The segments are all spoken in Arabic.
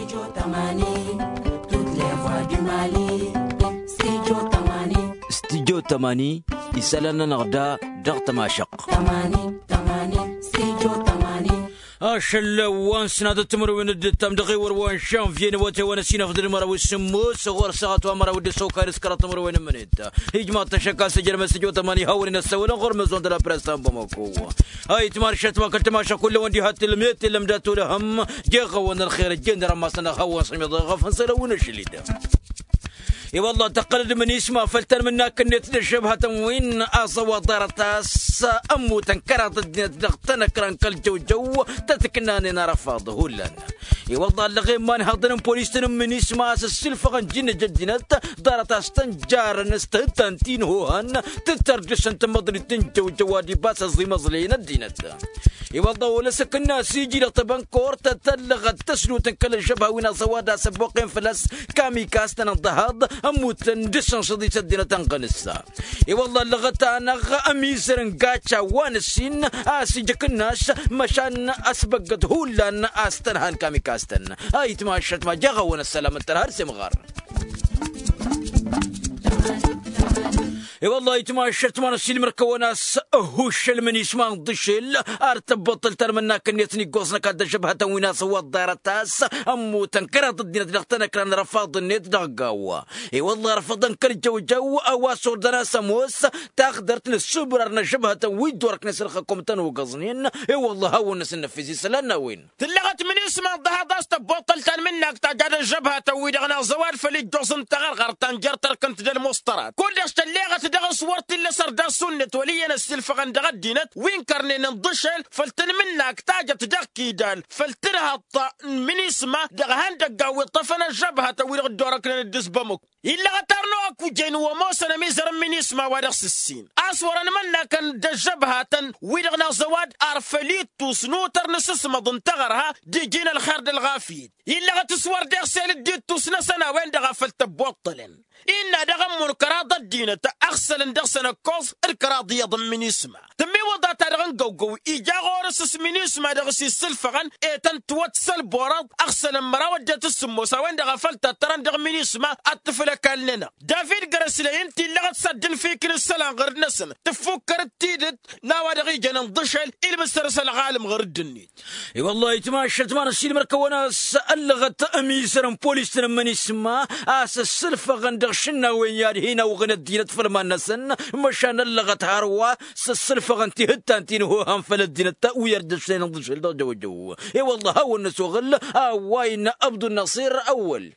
استديو تماني يسالنا نغدا ضغط ماشق اشل وانس نادو تمر وين الدتم دغيور وان شان فين وتي وانا سينا في المره والسمو صغور ساعات ومره ودي سوكار سكر تمر وين منيت هجمه تشكا سجل مسجو تماني هاورين السوله غير مزون دلا بريستان بمكو هاي تمارشت ما كنت ماشا كل وندي هات الميت اللي مداتو لهم جيغون الخير الجن رمسنا خوا صمي ضغف نسلون الشليده اي والله تقلد من اسمه فلتر منا كنت الشبهة وين اصوى ضرتاس امو تنكرت الدغتنا كران كل جو تتكناني نرفض هولان اي والله اللي ما نهضن بوليس من اسمه السلفه جن جدنت ضرتاس تنجار نستهتنتين هوهن تترجس انت مضري تنجو جوادي باس زي مزلين الدينت اي والله ولا سكنا سيجي لطبان كور تتلغت تسلو تنكل الشبهة وين صوادا سبوقين فلس كامي كاستن الضهاد اموت ندسن صديت الدين تنقنسا اي والله لغتانا اميسرن قاتشا وانسين اسي جكناش مشان اسبقت هولان استنهان كامي كاستن هاي تماشت ما جغون السلام الترهر سمغار اي والله يتماشت ما نسيل مركوناس هوش من يسمان ضشيل ارتبطل ترمنا كنيتني قوسنا كاد شبهة ويناس ودارتاس امو تنكرت الدين دغتنا كان رفاض النيت دغاوا اي والله رفضن كرجو جو اواسور دنا سموس تاخدرت للسبر شبهة ويدورك نسرخكم تنو قزنين اي والله هو الناس النفيزي سلنا وين تلغت من اسمه ضهداس تبطل منك تاجر الجبهة ويدغنا زوال فلي جوزن تغرغر تنجرتر كنت دل مسترات كلش تلغت دغ صورت اللي صار دا سنة ولينا السلفغن دغدينت وين كرني نضشل فلتن منك تاجت دقي دال فلتنها من اسمه دغهن دقاوي طفنا الجبهة ويدغ دورك ندس بمك إلا غترنوك وجين وموسنا ميزر من اسمه ودغس السين أصورا منا كان دجبهة ويدغنا زواد أرفليت توسنوتر نسس مضن تغرها دي جينا الخير دالغافيد إلا غتصور دغسال الديت توسنا سنة وين دغفلت بوطلن إن دغم منكرات الدين تأغسل دغسنا كوز الكراضية ضمن اسمه تمي وضع تارغن قوقو إيجا غورس من اسمه دغسي السلفغن إيتن توتسل بورد أغسل مراودة السموسة وين دغفلت تران دغمن اسمه الطفل كان لنا دافيد قرسلي انتي اللي غتسجل فيك السلام غير نسن تفكر تيدت ناوى دغيجا نضشل المسترسل غالم غير الدنيت اي والله يتماشت ما نسيل مركونا سألغت اميسرن بوليس من اسمه اس السلفغن دغشنا وين ياري هنا وغن الدين فرمان نسن مشان اللغت هاروا السلفغن تهتانتين هو هنفل الدين ويردشين نضشل جو جو اي والله هو النسوغل وين عبد النصير اول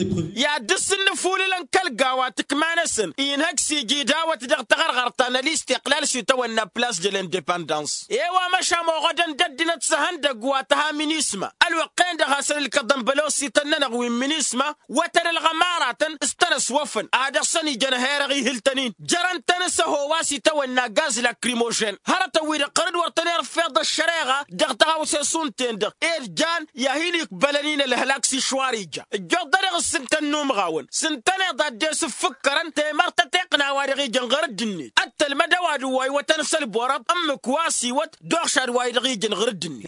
يا دس النفول لنكل قواتك ما نسن إنهك سيجي داوت دغ تغرغرتنا الاستقلال شتونا بلاس ديال الانديباندانس ايوا مشا موغدا نددنا تسهن دقواتها من اسمه الوقين دغ سن الكضم بلوسي تننغوي من اسمه وتر الغمارة استنس وفن هذا سني جنهيرغي هلتنين جران تنس هو واسي تونا غاز لاكريموجين هرتا ويد قرد ورتنير فيض الشريغه دغ تغاوسي سونتين دغ إرجان يهيلك بلنين الهلاكسي شواريجا الجودر السنتن نوم غاون سنتن ضد سفكرن تمرت تقنا وارغي جنغر الدني حتى المدى وادواي وتنسل بورب ام كواسي وت دوخشار وارغي جنغر الدني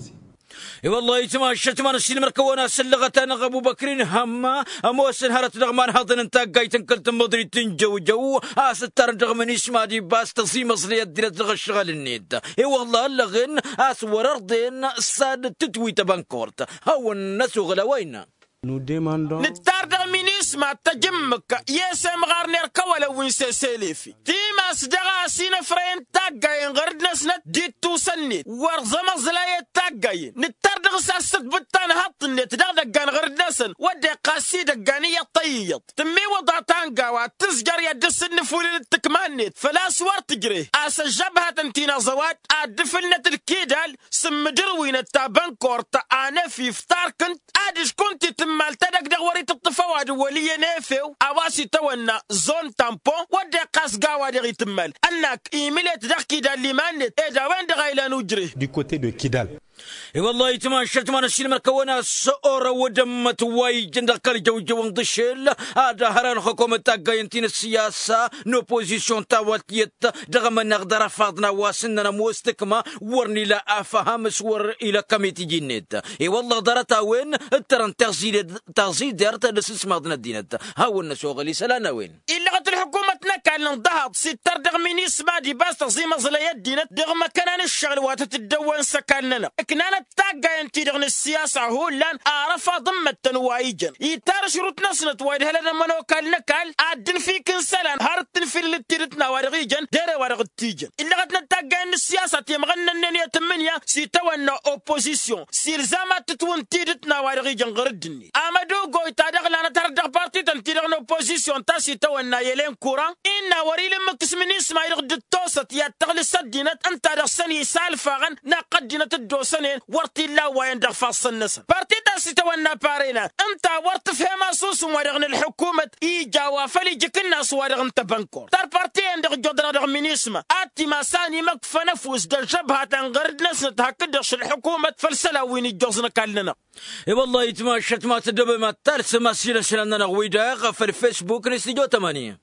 اي والله يتماشت ما نسيل مركونا سلغتنا ابو بكرين هما اموسن هرت دغمان هضن انت قايتن كلت مدري تنجو جو استر دغمن اسما دي باس تصيم اصلي ديال دغ الشغل النيد اي والله لغن اسور ارضين الساد تتوي تبانكورت هو الناس غلوينا نتاردغ من اسمه تجمك يسم غارنير كولا وينسي سيليفي تيما سدغا سينا فرين تاقاين غرد نسنت ديتو سنيت ورزم زلاية تاقاين نتاردغ ساسد بطان هطنت دغدقان غرد نسن ودي قاسي دقانية طيط تمي وضع تانقاوا تسجر يدس النفولي للتكمانيت فلا سوار تجري اس الجبهة تنتينا زواد ادفلنت الكيدال سم دروين التابان كورت انا في فتار كنت ادش كنت مال تدق دغوري تطفواد ولي نافو اواسي تونا زون تامبون ودي قاس قاوا دغي تمال انك ايميلت دغ كيدال لي مانت ادا وين دغايلا نجري du côté de Kidal. اي والله يتماشت ما نسيل مركونا سؤر ودمت واي جندك الجوجو ونضشل هذا هران حكومة تاقاينتين السياسة نوبوزيسيون تاوالتيت دغم نقدر فاضنا واسننا موستكما ورني لا افهم سور الى كميتي جنيت اي والله درتا وين الترن تغزيد دارت لسس ماضنا الدينت هاو النسوغ سلانا وين إلا قد الحكومة كان نضهض ستر دغميني اسما دي باس تغزيم زليات دينت دغم كان الشغل واتتدون سكاننا كنانا تاقا ينتي دغن السياسة هو لان اعرفها ضمة تنوايجن يتار شروط نصنت وايد هلا منو كال نكال عدن فيك انسلان هارتن في اللي تيرتنا وارغيجن ديري وارغ التيجن إلا قد نتاقا ان السياسة يمغنى النية تمنيا سيتوانا اوبوزيسيون سيرزامات تتون تيرتنا وارغيجن غردني امدو قوي تادغلانا تردغ بارتي تنتيرغن اوبوزيسيون تاسي توانا يلين كوران إنا وريل مكسمين اسما يرغد التوسط يا تغلي السدينة انت رغسني سالفاغن ناقدينة الدوسنين ورتي لا وين دغفا الصنسن بارتي تاسي توانا بارينا انت ورت فهم اسوس ورغن الحكومة ايجا وفلي جكنا سوارغن تبنكور تار بارتي عندك جودنا رغم من اسما اتي ما ساني مكفى نفوس دا جبهة تنغرد نسنت هكدش الحكومة فلسلا وين الجوزنا كالنا اي والله يتماشت ما تدب ما ترس ما سينا سلنا غويدا في الفيسبوك نستيجو 8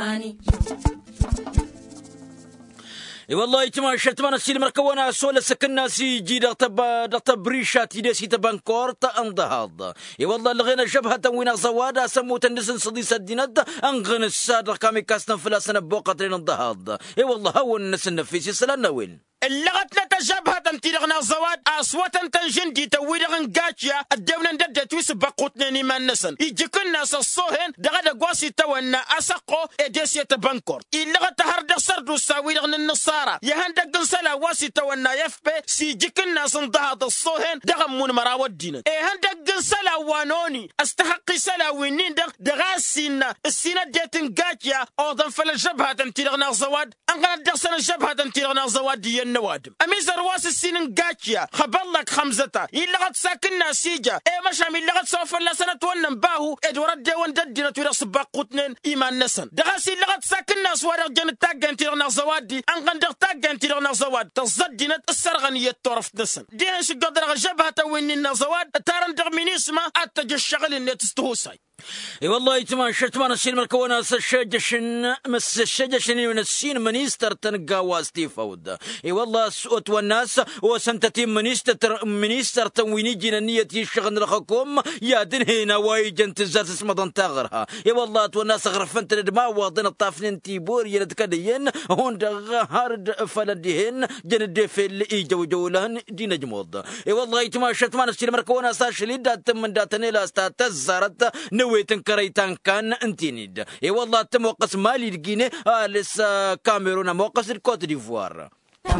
اي والله يتماشت ما نسيل مركونا سولا سكنا سي جي دغتب ريشات يدسي تبانكور تانضهاض اي والله لغينا جبهة وين زوادا سمو تندسن صديس الديند انغن السادر كامي كاسنا فلاسنا بوقتين انضهاض اي والله هو الناس النفيسي سلانا وين اللغتنا تجابها تنتيرغنا زواد أصواتا تنجندي تويرغن قاتيا الدولة ندد تويس بقوتني ما النسن يجيكن ناس الصوهن دغدا قواسي تونا أسقو إديسية بانكور اللغة هرد سردو ساويرغن النصارى يهندق نسلا واسي تونا يفبي سيجيكن ناس انضهاد الصوهن دغمون مراود دينا هندق نسلا وانوني استحقي سلا وينين دغاسينا السينة ديتن قاتيا أوضن فلجبها تنتيرغنا زواد أنغنا دغسنا جبها تنتيرغنا زواد دي النوادم أميز رواس السنين قاتيا خبالك خمزتا يلغت ساكننا سيجا مشام يلغت سوف لا سنة ونن باهو ادورد ديوان ددنا تورا سباق قوتنين إيمان نسن دغاسي يلغت ساكننا سوارق جن تاقن تيرنا زوادي أنغن دغ تاقن تيرنا زواد تصدنا السرغنية طرف نسن دين شقدر جبهة ويننا زواد تارن دغمين اسمه أتج الشغل اللي تستهوساي اي والله يتماشت ما نسيل مركونا الشجشن مس الشجشن من السين منيستر تنقا واستي فود اي والله سوت والناس وسنتتي منيستر تنويني جنانية يشغل الحكوم يا دن هنا واي جنت الزات اسمضن تاغرها اي والله والناس غرفنت الدماء واضن الطافلين تيبور يلتكدين هون هارد فلدهن جند في اللي جو جولهن دين جمود اي والله يتماشت ما نسيل مركونا ساشليد من داتني لا استاتزارت ويتن كريتان كان انتينيد اي والله تموقس مالي لقيني لسه كاميرون موقس الكوت ديفوار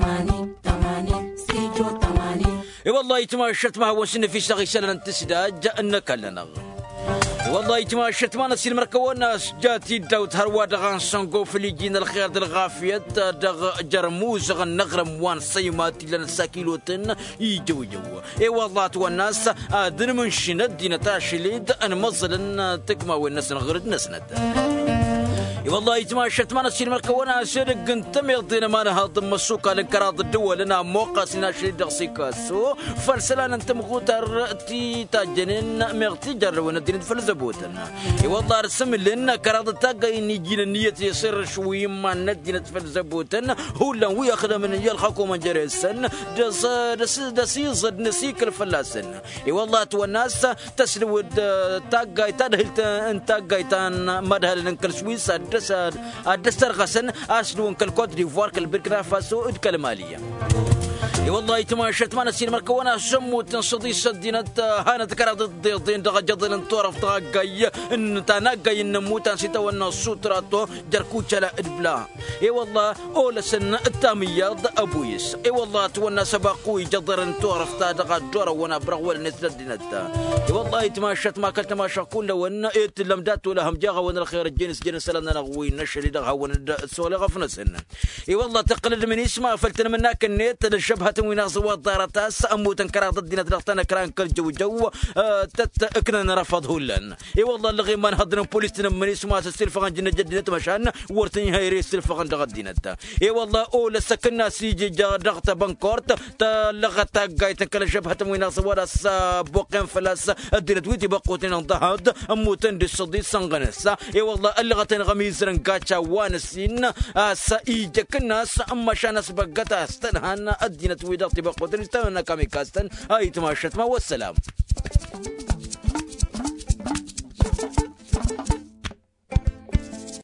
80 ستيجو 80 اي والله يتماشت ما هو سن في شغي سنة تسداد جاءنا كلنا والله يتماشت ما نسيل مركونا جاتي داوت هروا دغان سانقو في اللي جينا الخير دغافية دغ جرموز غن نغرم وان سيماتي لنا ساكيلوتن يجو اي والله والناس ادن من شند دينا تاشليد ان مظلن تكما والناس نغرد نسند والله يتماشت ما نسيل مركونا سرق انتم يضينا ما نهض مسوكا لكراض الدول لنا موقع سنا شريد دغسيكاسو فلسلان انتم غوتر تي تاجنين مغتي جرون الدين فلزبوتن والله رسم لنا كراض تاقا يجينا النية يصير شوي ما ندينا فلزبوتن هو لن وياخذ من يلحقوا من جريسن دس يزد نسيك الفلاسن والله تو الناس تسلود تاقا تدهلت تاقا تان مدهل انكل سويس الدستر غسن أسلون كالكوت ديفوار كالبركنا فاسو كالمالية والله يتماشت ما نسيل مركونا سمو تنصدي سدينة هانا تكرد الضيضين دغجضين انطورف تغاقاي ان تناقاي النمو تنسيتا وانا السوتراتو جركوشا لا ادبلا والله اولا سن التامياد ابويس والله توانا سباقوي جضر انطورف تغا جورا وانا برغوال نسدينة والله يتماشت ما كنت ما شاكون لو ان لمدات ولا هم جاغا وانا الخير الجنس جنس لنا نغوي نشري دغا وانا السولي غفنسن والله تقلد من اسمه فلتنا مناك النيت الشبه جبهة وين زوات دارتاس أموت كرا ضدنا دلختنا كران كل جو اكنا رفضه لن اي والله اللي ما نهضنا بوليسنا من اسمها السلفغان جنا جدنا مشان ورتني هاي السلفغان دغدينا اي والله اول سكننا سيجي دغت بنكورت تلغت قايت كل جبهة وين زوات بوقين فلاس الدين تويتي بقوتين انضهد أموتن دي صدي سنغنس اي والله اللي غتن غميز رنقاتشا وانسين سايجا كناس اما شانس بقتا استنهان الدين تويدغتي بقوتين استنهان كاميكاستن اي تماشت ما والسلام.